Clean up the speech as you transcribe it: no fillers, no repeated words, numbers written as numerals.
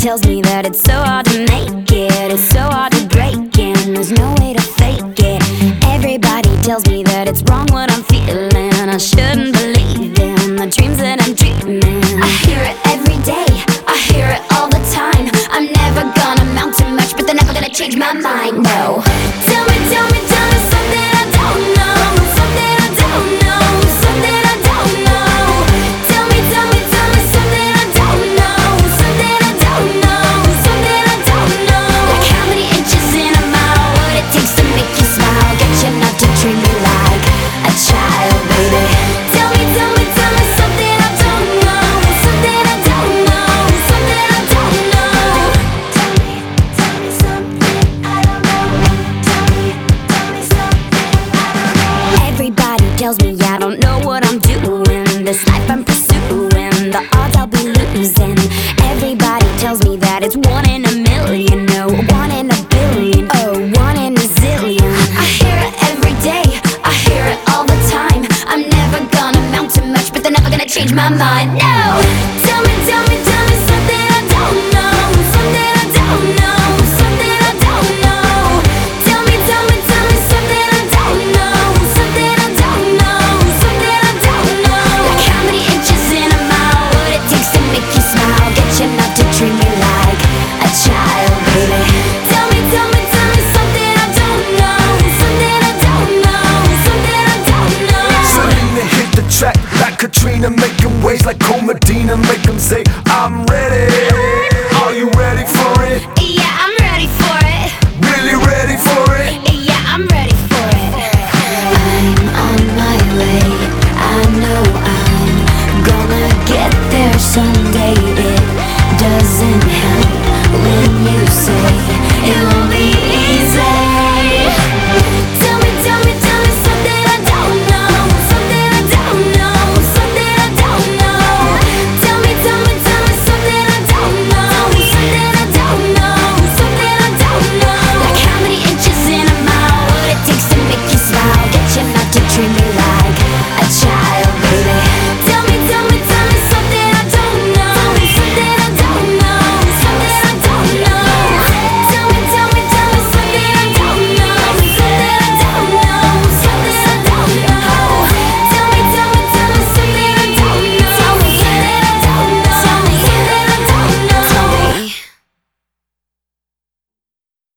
tells me that it's so hard to make it, it's so hard to break it, and there's no way to fake it. Everybody tells me that it's wrong what I'm feeling, I shouldn't believe in the dreams that I'm dreaming. I hear it every day, I hear it all the time. I'm never gonna amount to much, but they're never gonna change my mind, no. Tell me, tell me, tell me something I don't know, something I don't know, something I don't know. Tell me, tell me, tell me something I don't know, something I don't know, something I don't know. Like how many inches in a mile, what it takes to make you smile, get you not to treat me like a child, baby. Tell me, tell me, tell me something I don't know, something I don't know, something I don't know. Tell me something I don't know. Tell me something I don't know. Everybody tells me I don't know what I'm doing, this life I'm pursuing, the odds I'll be losing. Everybody tells me that it's 1 in a million, no, 1 in a billion, oh, 1 in a zillion. I hear it every day, I hear it all the time. I'm never gonna amount to much, but they're never gonna change my mind, no. Tell me, tell me, tell me something I don't know, something I don't know, something I don't know. Tell me, tell me, tell me something I don't know, something I don't know, something I don't know. Like how many inches in a mile, what it takes to make you smile, get you not to treat me like a child, baby. Tell me, tell me, tell me something I don't know, something I don't know, something I don't know. Selena hit the track like Katrina, making waves like Cold Medina,